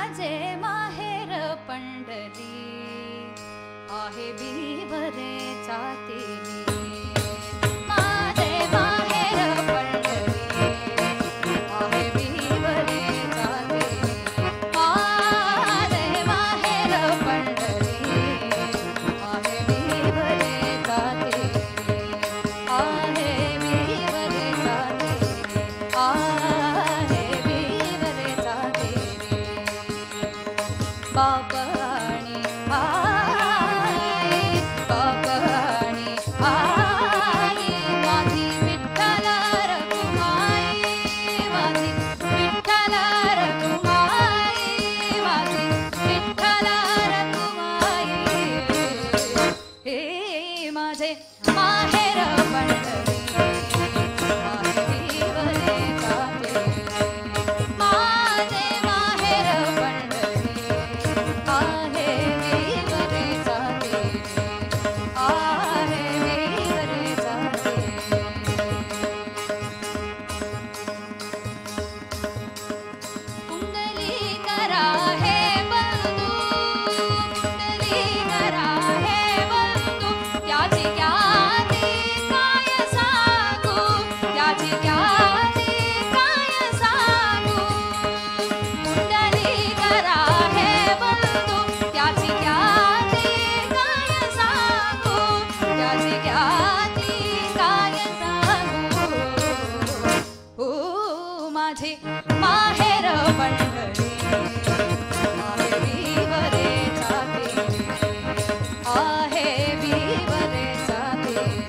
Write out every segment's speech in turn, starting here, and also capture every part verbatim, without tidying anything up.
माझे माहेर पंढरी आहे बिवरे जातेली माझे माहेर पंढरी आहे बिवरे जातेली माझे माहेर पंढरी आहे बिवरे जातेली आहे बिवरे जातेली आहे बिवरे जातेली बापाणी आई बापाणी आई माझी विठ्ठल रखुमाई माझी विठ्ठल रखुमाई माझी विठ्ठल रखुमाई हे माझे माहेर पंढरी आहे बिवरे जातेली माझे माहेर पंढरी आहे बिवरे जातेली आहे बिवरे जातेली कुंडलीकरा हे बंधू कुंडलीकरा हे बंधू त्याची ज्ञाती काय सांगू त्याची ज्ञाती काय सांगू कुंडलीकरा हे बंधू त्याची ज्ञाती काय सांगू त्याची ज्ञाती काय सांगू हो माझे माहेर पंढरी आहे बिवरे जातेली आहे बिवरे जातेली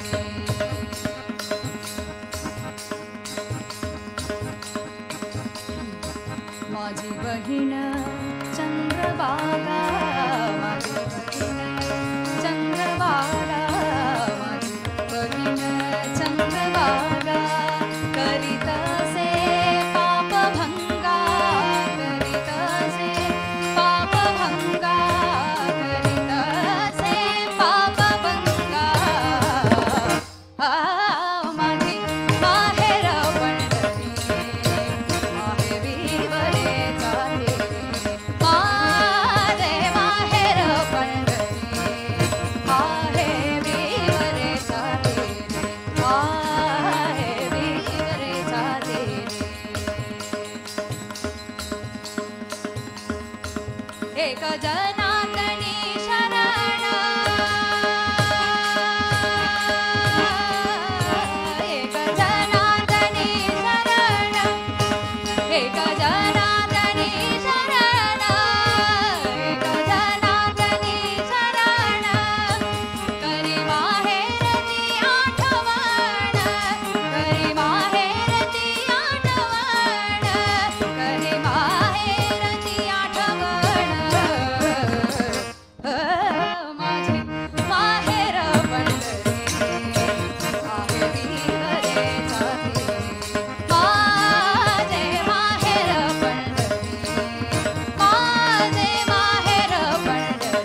माझी बहीण चंद्रबागा माझी बहीण चंद्रबागा माझी बहीण चंद्रबागा करीत असे पापभंगा करीत असे पापभंगा करीत असे पापभंगा आ माझी माहेर पंढरी आहे बिवरे जातेली माझे माहेर पंढरी आहे बिवरे जातेली आहे बिवरे जातेली एक जनातनी शरण एक जनातनी शरण एक जनातनी शरण एक जनातनी शरण करी माहेरची आठवण करी माहेरची आठवण करी माहेरची आठवण माझे माहेर पंढरी आहे बिवरे जातेली माझे माहेर पंढरी माझे माहेर पंढरी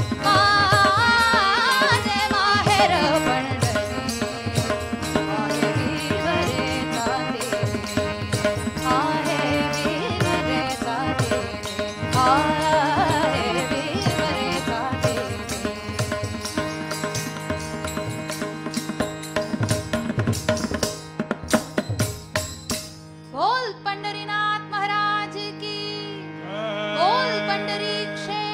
माझे माहेर पंढरी आहे बिवरे जातेली आहे बिवरे जातेली आहे बिवरे जातेली बोल पंढरीनाथ महाराज की बोल पंढरी क्षेत्र